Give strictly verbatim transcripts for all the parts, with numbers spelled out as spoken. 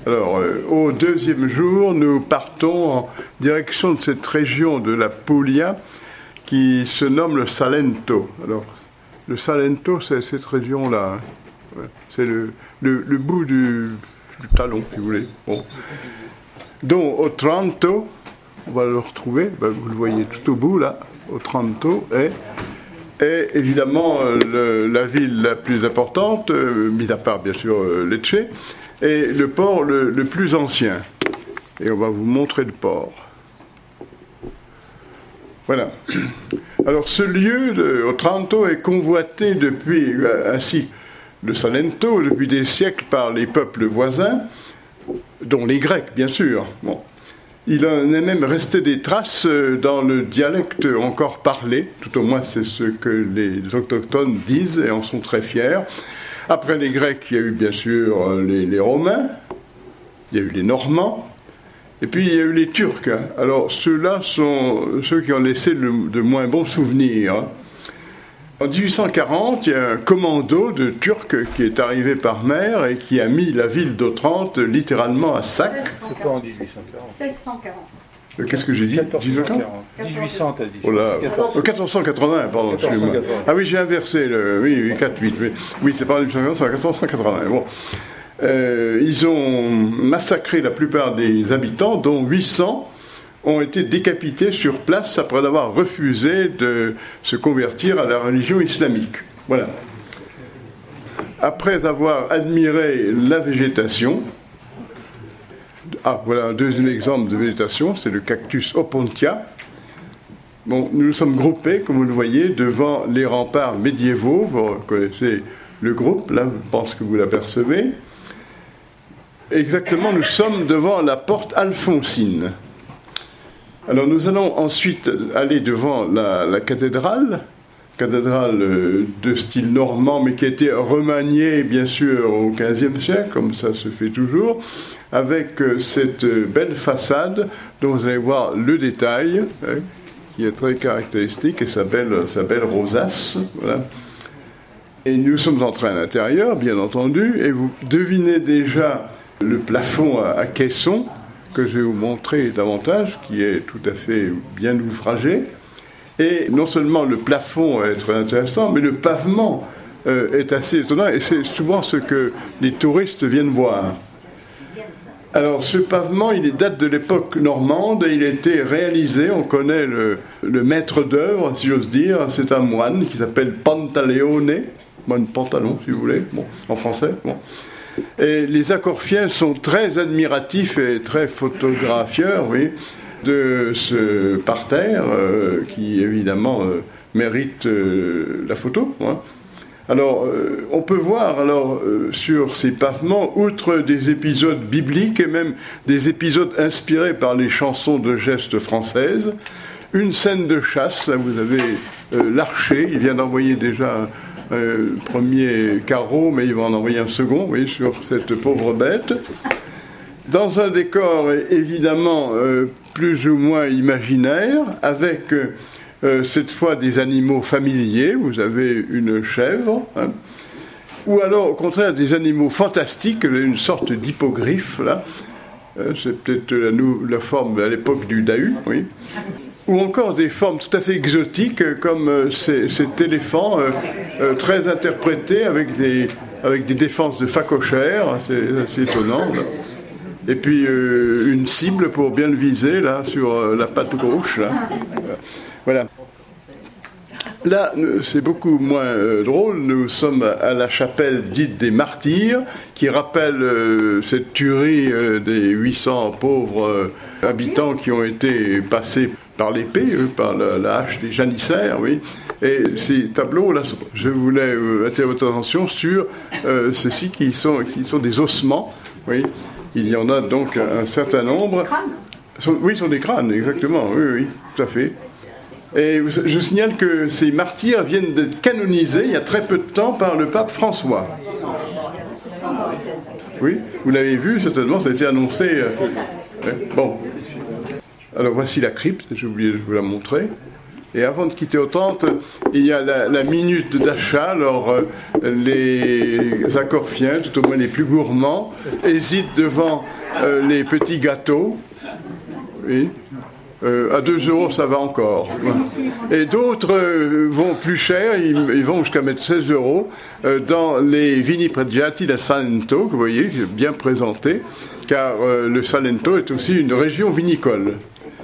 Alors, euh, au deuxième jour, nous partons en direction de cette région de la Puglia qui se nomme le Salento. Alors, le Salento, c'est cette région-là. Hein. C'est le, le, le bout du, du talon, si vous voulez. Bon. Donc, Otranto, on va le retrouver, ben, vous le voyez tout au bout, là. Otranto est, est évidemment euh, le, la ville la plus importante, euh, mis à part, bien sûr, euh, Lecce, et le port le, le plus ancien. Et on va vous montrer le port. Voilà. Alors ce lieu de Otranto est convoité depuis, ainsi le Salento, depuis des siècles par les peuples voisins, dont les Grecs, bien sûr. Bon. Il en est même resté des traces dans le dialecte encore parlé, tout au moins c'est ce que les autochtones disent et en sont très fiers. Après les Grecs, il y a eu bien sûr les, les Romains, il y a eu les Normands, et puis il y a eu les Turcs. Alors ceux-là sont ceux qui ont laissé le, de moins bons souvenirs. En dix-huit cent quarante, il y a un commando de Turcs qui est arrivé par mer et qui a mis la ville d'Otrante littéralement à sac. C'est pas en dix-huit cent quarante. seize cent quarante. Euh, Qu'est-ce que j'ai dit? quatorze cent quarante. dix-huit cents, t'as dit. Oh là, quatorze cent quatre-vingts, pardon, excusez-moi. Ah oui, j'ai inversé le. Oui, oui, quatre huit. Oui, oui c'est pas en dix-huit cent quarante, c'est en quatorze cent quatre-vingts. Bon. Euh, ils ont massacré la plupart des habitants, dont huit cents ont été décapités sur place après avoir refusé de se convertir à la religion islamique. Voilà. Après avoir admiré la végétation, ah, voilà un deuxième exemple de végétation, c'est le cactus Opuntia. Bon, nous nous sommes groupés, comme vous le voyez, devant les remparts médiévaux. Vous connaissez le groupe, là, je pense que vous l'apercevez. Exactement, nous sommes devant la porte alphonsine. Alors nous allons ensuite aller devant la, la cathédrale, cathédrale de style normand, mais qui a été remaniée, bien sûr, au quinzième siècle, comme ça se fait toujours, avec cette belle façade dont vous allez voir le détail, hein, qui est très caractéristique, et sa belle, sa belle rosace. Voilà. Et nous sommes entrés à l'intérieur, bien entendu, et vous devinez déjà le plafond à, à caisson, que je vais vous montrer davantage, qui est tout à fait bien ouvragé. Et non seulement le plafond est très intéressant, mais le pavement euh, est assez étonnant, et c'est souvent ce que les touristes viennent voir. Alors, ce pavement, il date de l'époque normande, et il a été réalisé, on connaît le, le maître d'œuvre, si j'ose dire, c'est un moine qui s'appelle Pantaleone, moine pantalon, si vous voulez, bon, en français, bon. Et les Accorfiens sont très admiratifs et très photographieurs, oui, de ce parterre euh, qui, évidemment, euh, mérite euh, la photo, hein. Alors, euh, on peut voir alors euh, sur ces pavements, outre des épisodes bibliques et même des épisodes inspirés par les chansons de gestes françaises, une scène de chasse. Là, vous avez euh, l'archer, il vient d'envoyer déjà un euh, premier carreau, mais il va en envoyer un second, oui, sur cette pauvre bête. Dans un décor évidemment euh, plus ou moins imaginaire, avec euh, Euh, cette fois des animaux familiers, vous avez une chèvre, hein, ou alors au contraire des animaux fantastiques, une sorte d'hippogriffe, là, euh, c'est peut-être la, la forme à l'époque du Dahu, oui, ou encore des formes tout à fait exotiques, comme euh, ces, cet éléphant euh, euh, très interprété avec des, avec des défenses de phacochère, c'est assez étonnant, là. Et puis euh, une cible pour bien le viser, là, sur euh, la patte gauche, là. Voilà. Là, c'est beaucoup moins euh, drôle. Nous sommes à la chapelle dite des Martyrs, qui rappelle euh, cette tuerie euh, des huit cents pauvres euh, habitants qui ont été passés par l'épée, euh, par la, la hache des janissaires, oui. Et ces tableaux-là, je voulais euh, attirer votre attention sur euh, ceux-ci qui sont, qui sont des ossements, oui. Il y en a donc un certain nombre. Sont, oui, ce sont des crânes, exactement, oui, oui, tout à fait. Et je signale que ces martyrs viennent d'être canonisés il y a très peu de temps par le pape François. Oui, vous l'avez vu, certainement, ça a été annoncé. Euh, bon. Alors voici la crypte, j'ai oublié de vous la montrer. Et avant de quitter Otrante, il y a la, la minute d'achat. Alors, euh, les Accorfiens, tout au moins les plus gourmands, hésitent devant euh, les petits gâteaux. Oui. Euh, à deux euros, ça va encore. Et d'autres euh, vont plus cher, ils, ils vont jusqu'à mettre seize euros euh, dans les Vini Pregiati da Salento, que vous voyez, bien présenté, car euh, le Salento est aussi une région vinicole.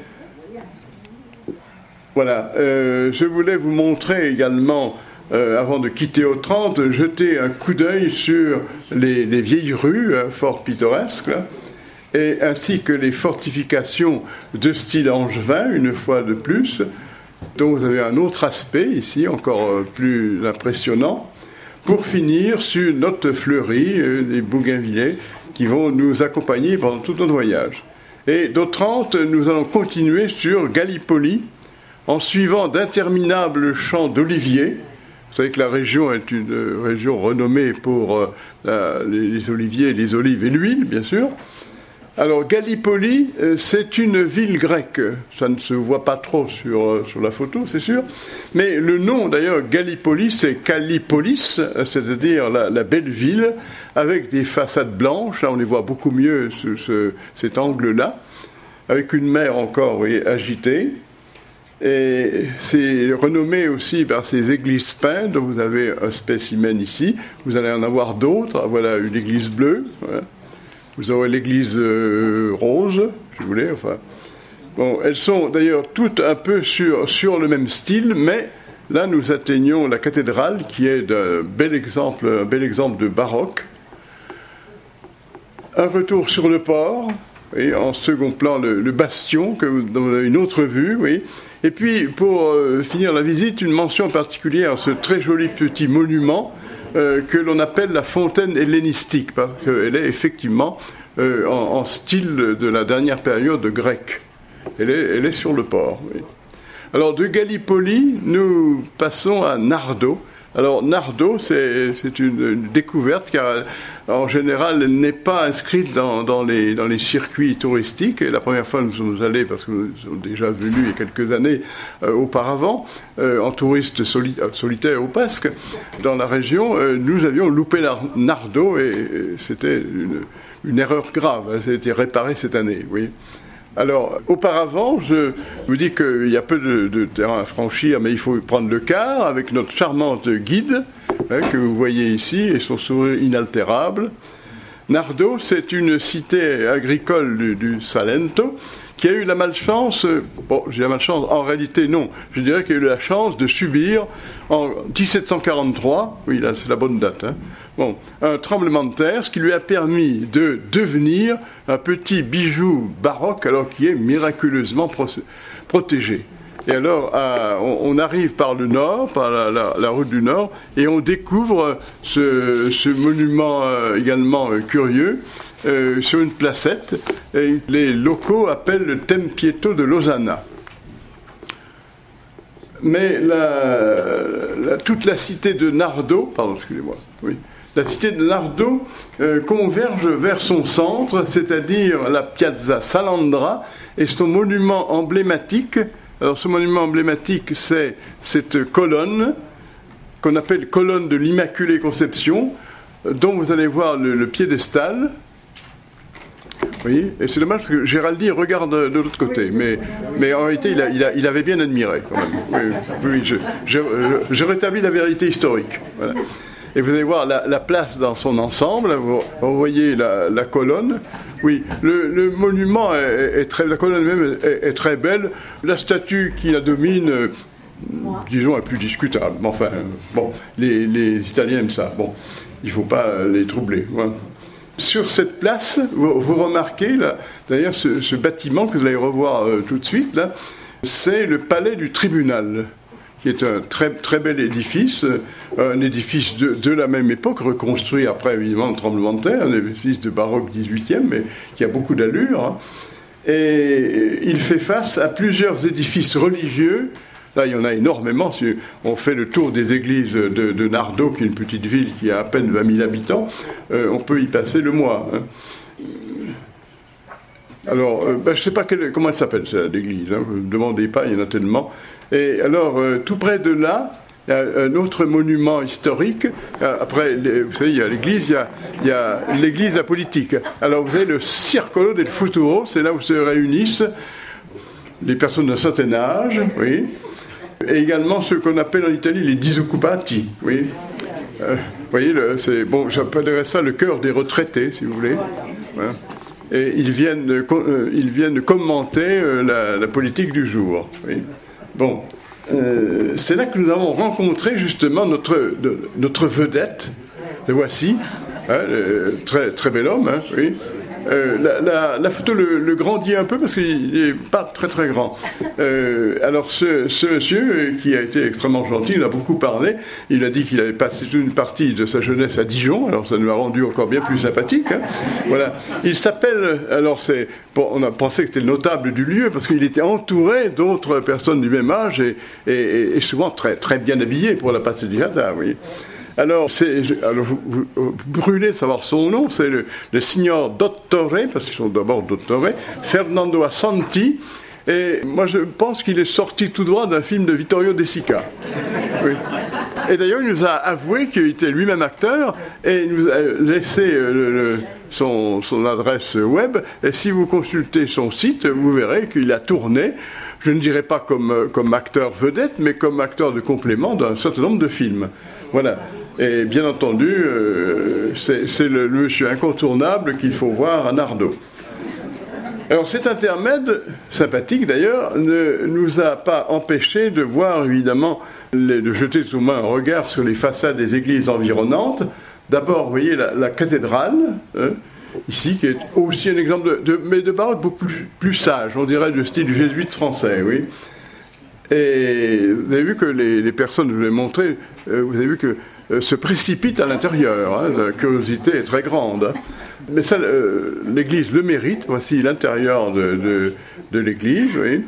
Voilà, euh, je voulais vous montrer également, euh, avant de quitter Otrante, jeter un coup d'œil sur les, les vieilles rues, hein, fort pittoresques, là, et ainsi que les fortifications de style angevin, une fois de plus, dont vous avez un autre aspect ici, encore plus impressionnant, pour finir sur notre fleurie, euh, les bougainvillés, qui vont nous accompagner pendant tout notre voyage. Et d'Otrante, nous allons continuer sur Gallipoli, en suivant d'interminables champs d'oliviers. Vous savez que la région est une région renommée pour euh, la, les, les oliviers, les olives et l'huile, bien sûr. Alors, Gallipoli, euh, c'est une ville grecque. Ça ne se voit pas trop sur, euh, sur la photo, c'est sûr. Mais le nom, d'ailleurs, Gallipoli, c'est Kallipolis, c'est-à-dire la, la belle ville, avec des façades blanches. Là, on les voit beaucoup mieux, ce, ce, cet angle-là, avec une mer encore, vous voyez, agitée. Et c'est renommé aussi par ces églises peintes, dont vous avez un spécimen ici. Vous allez en avoir d'autres. Voilà une église bleue. Voilà. Vous aurez l'église euh, rose, si vous voulez. Enfin, bon, elles sont d'ailleurs toutes un peu sur, sur le même style, mais là nous atteignons la cathédrale, qui est un bel exemple, un bel exemple de baroque. Un retour sur le port, et en second plan le, le bastion, que vous, dont vous avez une autre vue, oui. Et puis, pour euh, finir la visite, une mention particulière à ce très joli petit monument euh, que l'on appelle la fontaine hellénistique, parce qu'elle est effectivement euh, en, en style de la dernière période grecque. Elle est, elle est sur le port. Oui. Alors, de Gallipoli, nous passons à Nardo. Alors, Nardo, c'est, c'est une, une découverte, car en général, elle n'est pas inscrite dans, dans, les, dans les circuits touristiques. Et la première fois, nous sommes allés, parce que nous sommes déjà venus il y a quelques années euh, auparavant, euh, en touriste soli, solitaire ou presque, dans la région, euh, nous avions loupé Nardo, et, et c'était une, une erreur grave. Ça a été réparé cette année, oui. Alors, auparavant, je vous dis qu'il y a peu de, de terrain à franchir, mais il faut prendre le car avec notre charmante guide, hein, que vous voyez ici, et son sourire inaltérable. Nardo, c'est une cité agricole du, du Salento, qui a eu la malchance, bon, j'ai la malchance, en réalité non, je dirais qu'il a eu la chance de subir en dix-sept cent quarante-trois, oui, là, c'est la bonne date, hein, bon, un tremblement de terre, ce qui lui a permis de devenir un petit bijou baroque, alors qui est miraculeusement pro- protégé. Et alors, à, on, on arrive par le nord, par la, la, la route du nord, et on découvre ce, ce monument euh, également euh, curieux, euh, sur une placette, et les locaux appellent le Tempietto de Losanna. Mais la, la, toute la cité de Nardo, pardon, excusez-moi, oui, la cité de Nardo euh, converge vers son centre, c'est-à-dire la Piazza Salandra, et son monument emblématique. Alors, ce monument emblématique, c'est cette colonne qu'on appelle colonne de l'Immaculée Conception, dont vous allez voir le, le piédestal. Oui, et c'est dommage parce que Géraldi regarde de l'autre côté, mais, mais en réalité, il, a, il, a, il avait bien admiré quand même. Oui, oui, je, je, je rétablis la vérité historique. Voilà. Et vous allez voir la, la place dans son ensemble, vous, vous voyez la, la colonne. Oui, le, le monument est, est très, la colonne même est, est très belle. La statue qui la domine, euh, disons, est plus discutable. Enfin, bon, les, les Italiens aiment ça. Bon, il ne faut pas les troubler. Voilà. Sur cette place, vous, vous remarquez, là, d'ailleurs, ce, ce bâtiment que vous allez revoir euh, tout de suite, là, c'est le palais du tribunal, qui est un très, très bel édifice, un édifice de, de la même époque, reconstruit après, évidemment, le tremblement de terre, un édifice de baroque dix-huitième, mais qui a beaucoup d'allure. Hein. Et il fait face à plusieurs édifices religieux. Là, il y en a énormément. On fait le tour des églises de, de Nardo, qui est une petite ville qui a à peine vingt mille habitants. Euh, on peut y passer le mois. Hein. Alors, euh, ben, je ne sais pas quelle, comment elle s'appelle, l'église, hein, ne me demandez pas, il y en a tellement. Et alors, euh, tout près de là, il y a un autre monument historique. Après, les, vous savez, il y a l'église, il y a, il y a l'église, la politique. Alors, vous avez le Circolo del Futuro, c'est là où se réunissent les personnes d'un certain âge, oui, et également ce qu'on appelle en Italie les disoccupati, oui. Euh, vous voyez, le, c'est, bon, j'appellerais ça le cœur des retraités, si vous voulez. Voilà. Et ils viennent, euh, ils viennent commenter euh, la, la politique du jour. Oui. Bon. Euh, c'est là que nous avons rencontré justement notre, de, notre vedette, le voici, hein, le, très, très bel homme, hein, oui. Euh, la, la, la photo le, le grandit un peu parce qu'il n'est pas très très grand. Euh, alors ce, ce monsieur qui a été extrêmement gentil, il a beaucoup parlé, il a dit qu'il avait passé toute une partie de sa jeunesse à Dijon, alors ça nous a rendu encore bien plus sympathique. Hein. Voilà. Il s'appelle, alors c'est, bon, on a pensé que c'était le notable du lieu parce qu'il était entouré d'autres personnes du même âge et, et, et souvent très, très bien habillé pour la passeggiata, oui. Alors, c'est, alors vous, vous, vous brûlez de savoir son nom, c'est le, le signor Dottore, parce qu'ils sont d'abord Dottore, Fernando Assanti, et moi je pense qu'il est sorti tout droit d'un film de Vittorio De Sica. Oui. Et d'ailleurs, il nous a avoué qu'il était lui-même acteur, et il nous a laissé le, le, son, son adresse web, et si vous consultez son site, vous verrez qu'il a tourné, je ne dirais pas comme, comme acteur vedette, mais comme acteur de complément d'un certain nombre de films. Voilà. Et bien entendu, euh, c'est, c'est le, le monsieur incontournable qu'il faut voir à Nardò. Alors cet intermède, sympathique d'ailleurs, ne nous a pas empêché de voir évidemment, les, de jeter tout de même un regard sur les façades des églises environnantes. D'abord, vous voyez la, la cathédrale, hein, ici, qui est aussi un exemple de, de, mais de baroque beaucoup plus, plus sage, on dirait du style jésuite français, oui. Et vous avez vu que les, les personnes, je vous l'ai montré, euh, vous avez vu que euh, se précipitent à l'intérieur, hein, la curiosité est très grande. Hein. Mais ça, euh, l'église le mérite, voici l'intérieur de, de, de l'église, oui.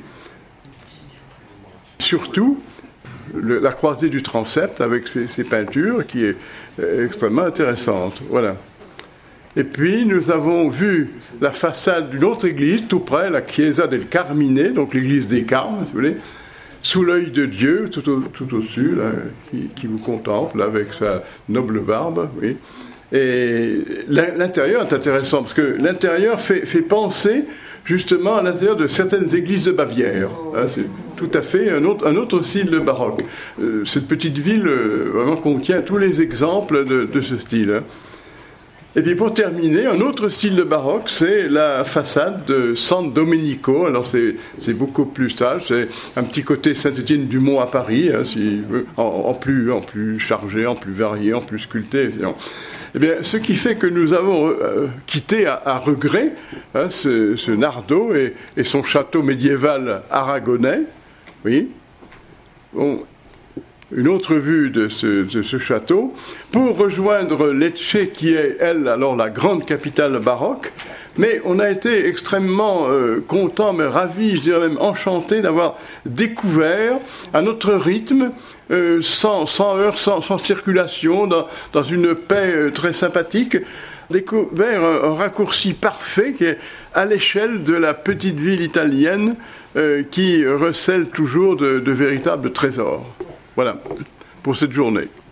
Surtout, le, la croisée du transept avec ses, ses peintures qui est euh, extrêmement intéressante, voilà. Et puis, nous avons vu la façade d'une autre église, tout près, la Chiesa del Carmine, donc l'église des Carmes, si vous voulez, sous l'œil de Dieu, tout, au, tout au-dessus, là, qui, qui vous contemple avec sa noble barbe, oui. Et l'intérieur est intéressant, parce que l'intérieur fait, fait penser justement à l'intérieur de certaines églises de Bavière. Hein, c'est tout à fait un autre, un autre style de baroque. Euh, cette petite ville euh, vraiment contient tous les exemples de, de ce style. Hein. Et puis pour terminer, un autre style de baroque, c'est la façade de San Domenico. Alors c'est, c'est beaucoup plus sage, c'est un petit côté Saint-Étienne-du-Mont à Paris, hein, si, en, en, plus, en plus chargé, en plus varié, en plus sculpté. Eh bien, ce qui fait que nous avons euh, quitté à, à regret hein, ce, ce Nardò et, et son château médiéval aragonais. Oui. Bon. Une autre vue de ce, de ce château, pour rejoindre Lecce, qui est, elle, alors la grande capitale baroque. Mais on a été extrêmement euh, contents, mais ravis, je dirais même enchantés d'avoir découvert, à notre rythme, euh, sans, sans heurts, sans, sans circulation, dans, dans une paix euh, très sympathique, découvert un, un raccourci parfait qui est à l'échelle de la petite ville italienne euh, qui recèle toujours de, de véritables trésors. Voilà, pour cette journée.